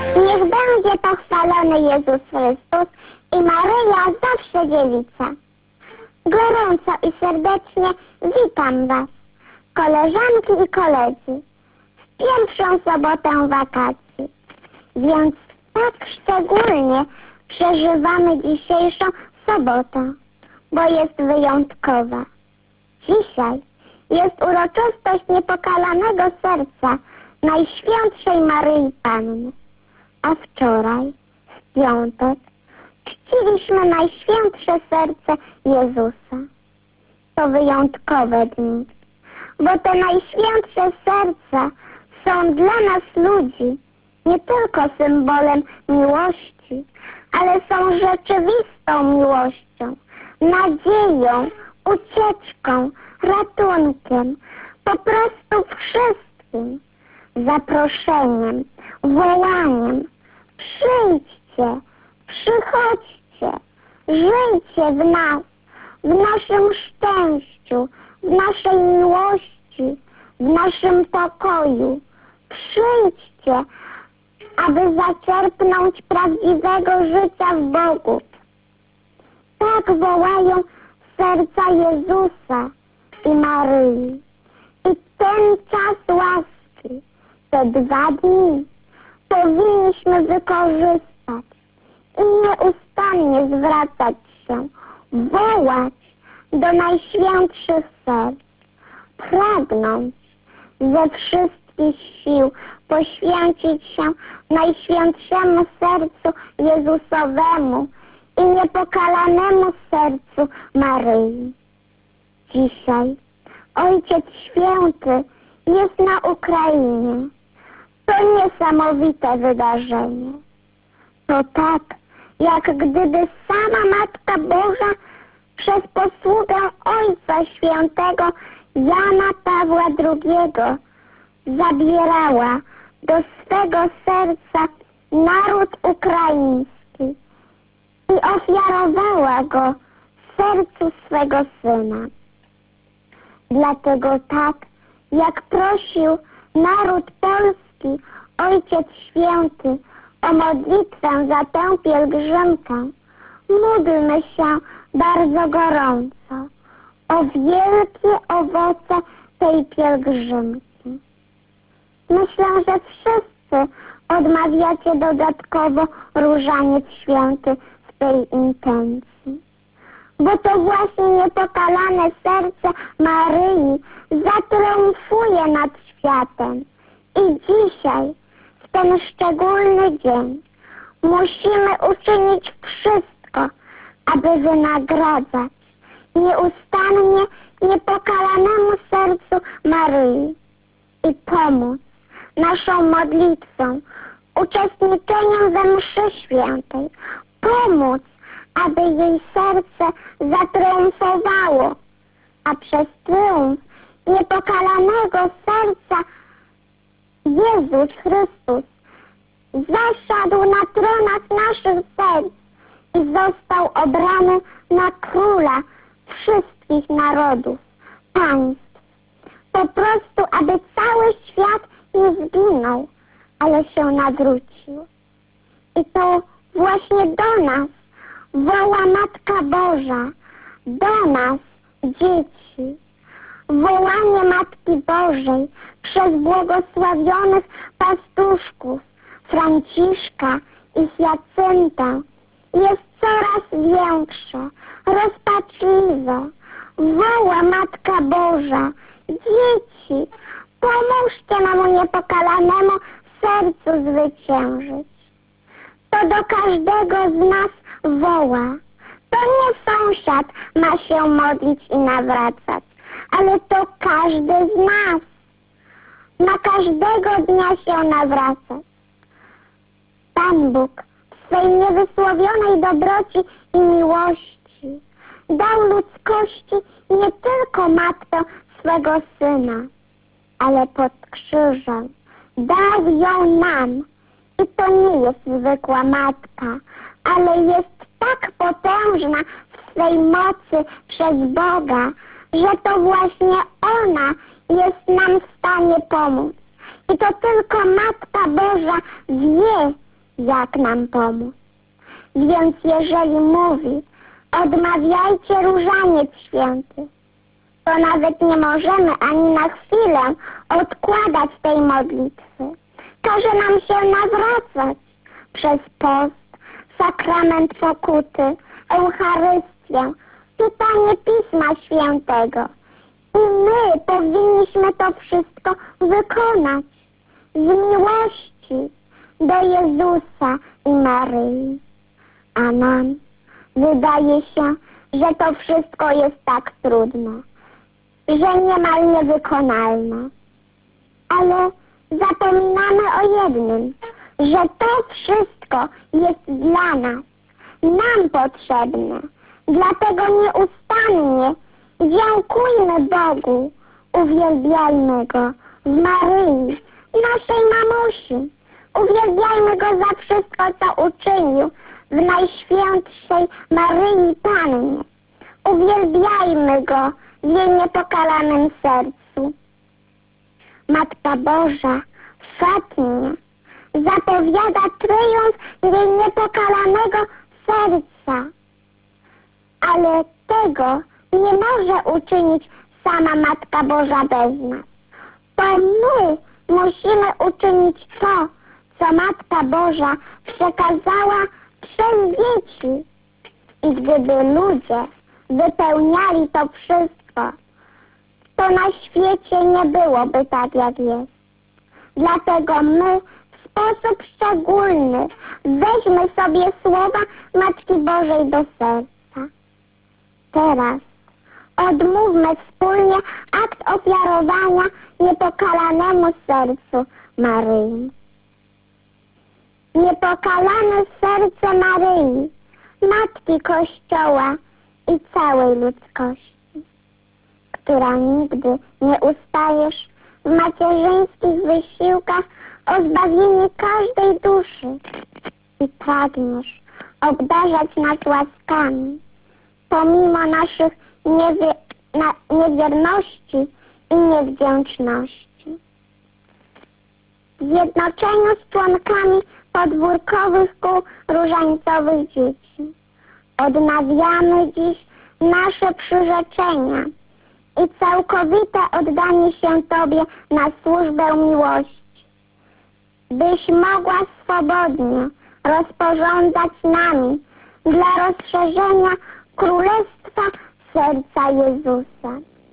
Niech będzie pochwalony Jezus Chrystus i Maryja zawsze dziewica. Gorąco i serdecznie witam Was, koleżanki i koledzy, w pierwszą sobotę wakacji. Więc tak szczególnie przeżywamy dzisiejszą sobotę, bo jest wyjątkowa. Dzisiaj jest uroczystość niepokalanego serca Najświętszej Maryi Panny, a wczoraj, w piątek, czciliśmy Najświętsze Serce Jezusa. To wyjątkowe dni, bo te Najświętsze Serca są dla nas ludzi nie tylko symbolem miłości, ale są rzeczywistą miłością, nadzieją, ucieczką, ratunkiem, po prostu wszystkim, zaproszeniem, wołaniem. Przyjdźcie, przychodźcie, żyjcie w nas, w naszym szczęściu, w naszej miłości, w naszym pokoju. Przyjdźcie, aby zaczerpnąć prawdziwego życia w Bogu. Tak wołają serca Jezusa i Maryi. I ten czas łaski, te 2 dni, powinniśmy wykorzystać i nieustannie zwracać się, wołać do najświętszych serc, pragnąć ze wszystkich sił poświęcić się Najświętszemu Sercu Jezusowemu i niepokalanemu sercu Maryi. Dzisiaj Ojciec Święty jest na Ukrainie. To niesamowite wydarzenie. To tak, jak gdyby sama Matka Boża przez posługę Ojca Świętego Jana Pawła II zabierała do swego serca naród ukraiński i ofiarowała go sercu swego Syna. Dlatego tak, jak prosił naród polski Ojciec Święty o modlitwę za tę pielgrzymkę, módlmy się bardzo gorąco o wielkie owoce tej pielgrzymki. Myślę, że wszyscy odmawiacie dodatkowo Różaniec Święty w tej intencji. Bo to właśnie niepokalane serce Maryi zatriumfuje nad światem. I dzisiaj, w ten szczególny dzień, musimy uczynić wszystko, aby wynagradzać nieustannie niepokalanemu sercu Maryi i pomóc naszą modlitwą, uczestniczeniem we mszy świętej, pomóc, aby jej serce zatriumfowało, a przez triumf niepokalanego serca Jezus Chrystus zasiadł na tronach naszych serc i został obrany na króla wszystkich narodów, państw. Po prostu, aby cały świat nie zginął, ale się nawrócił. I to właśnie do nas woła Matka Boża, do nas, dzieci. Wołanie Matki Bożej przez błogosławionych pastuszków Franciszka i Hiacyntę jest coraz większe, rozpaczliwe. Woła Matka Boża: dzieci, pomóżcie memu niepokalanemu sercu zwyciężyć. To do każdego z nas woła. To nie sąsiad ma się modlić i nawracać, ale to każdy z nas ma każdego dnia się nawracać. Pan Bóg w swej niewysłowionej dobroci i miłości dał ludzkości nie tylko matkę swego Syna, ale pod krzyżem dał ją nam. I to nie jest zwykła matka, ale jest tak potężna w swej mocy przez Boga, że to właśnie ona jest nam w stanie pomóc. I to tylko Matka Boża wie, jak nam pomóc. Więc jeżeli mówi, odmawiajcie różaniec święty, to nawet nie możemy ani na chwilę odkładać tej modlitwy. Każe nam się nawracać przez post, sakrament pokuty, Eucharystię, czytanie Pisma Świętego. I my powinniśmy to wszystko wykonać z miłości do Jezusa i Maryi. A nam wydaje się, że to wszystko jest tak trudne, że niemal niewykonalne. Ale zapominamy o jednym, że to wszystko jest dla nas, nam potrzebne. Dlatego nieustannie dziękujmy Bogu, uwielbiajmy Go w Maryi, naszej mamusi. Uwielbiajmy Go za wszystko, co uczynił w Najświętszej Maryi Pannie. Uwielbiajmy Go w jej niepokalanym sercu. Matka Boża w Fatimie zapowiada tryumf jej niepokalanego serca. Ale tego nie może uczynić sama Matka Boża bez nas. To my musimy uczynić to, co Matka Boża przekazała przez dzieci. I gdyby ludzie wypełniali to wszystko, to na świecie nie byłoby tak, jak jest. Dlatego my w sposób szczególny weźmy sobie słowa Matki Bożej do serca. Teraz odmówmy wspólnie akt ofiarowania niepokalanemu sercu Maryi. Niepokalane serce Maryi, Matki Kościoła i całej ludzkości, która nigdy nie ustajesz w macierzyńskich wysiłkach o zbawienie każdej duszy i pragniesz obdarzać nas łaskami, pomimo naszych niewierności i niewdzięczności. W zjednoczeniu z członkami podwórkowych kół różańcowych dzieci odnawiamy dziś nasze przyrzeczenia i całkowite oddanie się Tobie na służbę miłości, byś mogła swobodnie rozporządzać nami dla rozszerzenia Królestwa serca Jezusa.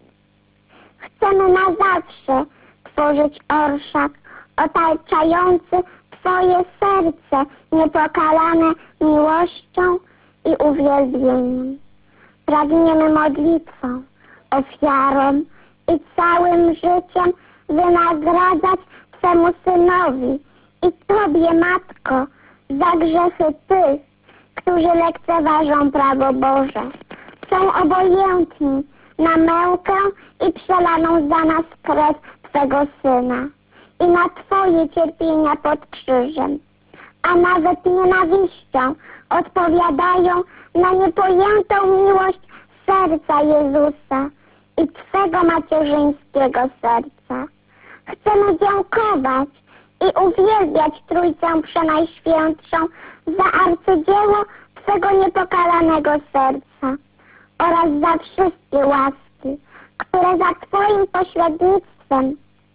Chcemy na zawsze tworzyć orszak otaczający Twoje serce niepokalane miłością i uwielbieniem. Pragniemy modlitwą, ofiarą i całym życiem wynagradzać Twemu Synowi i Tobie, Matko, za grzechy tych, którzy lekceważą prawo Boże, są obojętni na mękę i przelaną za nas krew Twego Syna i na Twoje cierpienia pod krzyżem, a nawet nienawiścią odpowiadają na niepojętą miłość serca Jezusa i Twego macierzyńskiego serca. Chcemy dziękować i uwielbiać Trójcę Przenajświętszą za arcydzieło Twego niepokalanego serca oraz za wszystkie łaski, które za Twoim pośrednictwem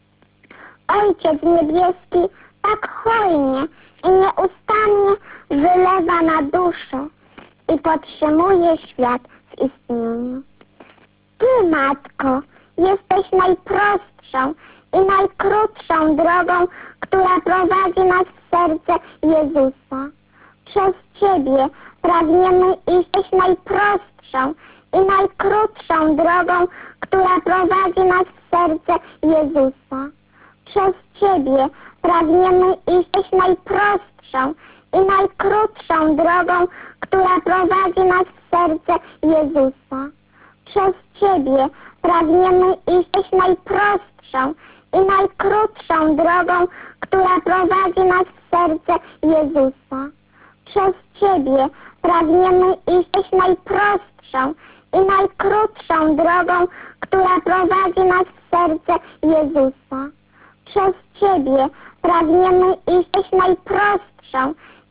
Ojciec Niebieski tak hojnie i nieustannie wylewa na duszę i podtrzymuje świat w istnieniu. Ty, Matko, jesteś najprostszą i najkrótszą drogą, która prowadzi nas w serce Jezusa. Przez Ciebie pragniemy iść najprostszą i najkrótszą drogą, która prowadzi nas w serce Jezusa. Przez Ciebie pragniemy iść najprostszą i najkrótszą drogą, która prowadzi nas w serce Jezusa. Przez Ciebie pragniemy iść najprostszą i najkrótszą drogą, która prowadzi nas w serce Jezusa. Przez Ciebie pragniemy iść najprostszą i najkrótszą drogą, która prowadzi nas w serce Jezusa. Przez Ciebie pragniemy iść najprostszą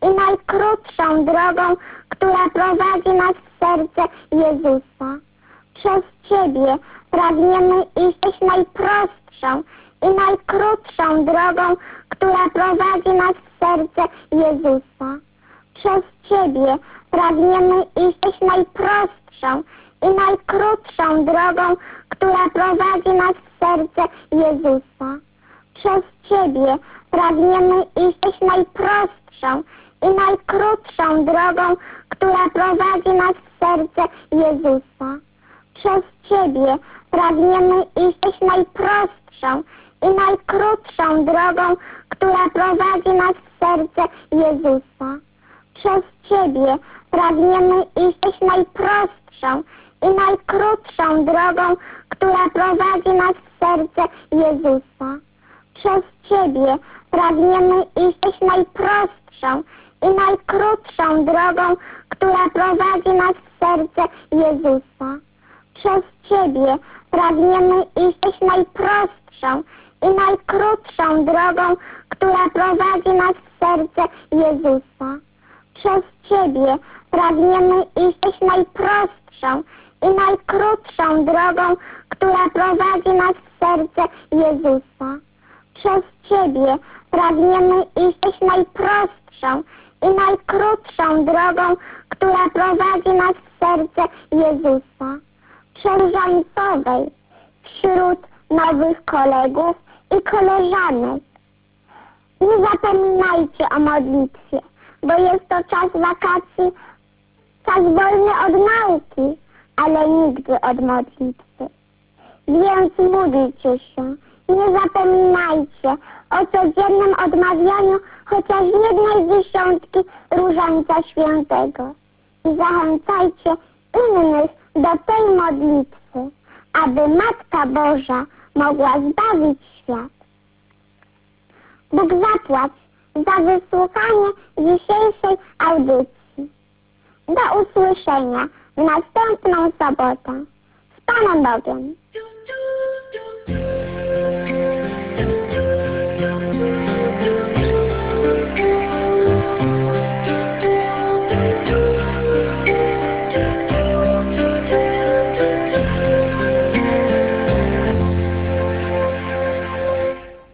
i najkrótszą drogą, która prowadzi nas w serce Jezusa. Przez Ciebie pragniemy iść najprostszą i najkrótszą drogą, która prowadzi nas w serce Jezusa. Przez Ciebie pragniemy iść najprostszą i najkrótszą drogą, która prowadzi nas w serce Jezusa. Przez Ciebie pragniemy iść najprostszą i najkrótszą drogą, która prowadzi nas w serce Jezusa. Przez Ciebie pragniemy iść najprostszą i najkrótszą drogą, która prowadzi nas w serce Jezusa. Przez Ciebie pragniemy iść najprostszą i najkrótszą drogą, która prowadzi nas w serce Jezusa. Przez Ciebie pragniemy iść najprostszą i najkrótszą drogą, która prowadzi nas w serce Jezusa. Przez Ciebie pragniemy iść najprostszą i najkrótszą drogą, która prowadzi nas w serce Jezusa. Przez Ciebie pragniemy iść najprostszą i najkrótszą drogą, która prowadzi nas w serce Jezusa. Przez Ciebie pragniemy iść najprostszą i najkrótszą drogą, która prowadzi nas w serce Jezusa. Różańcowej wśród nowych kolegów i koleżanek. Nie zapominajcie o modlitwie, bo jest to czas wakacji, czas wolny od nauki, ale nigdy od modlitwy. Więc módlcie się, nie zapominajcie o codziennym odmawianiu chociaż jednej dziesiątki Różańca Świętego i zachęcajcie innych do tej modlitwy, aby Matka Boża mogła zbawić świat. Bóg zapłać za wysłuchanie dzisiejszej audycji. Do usłyszenia w następną sobotę. Z Panem Bogiem.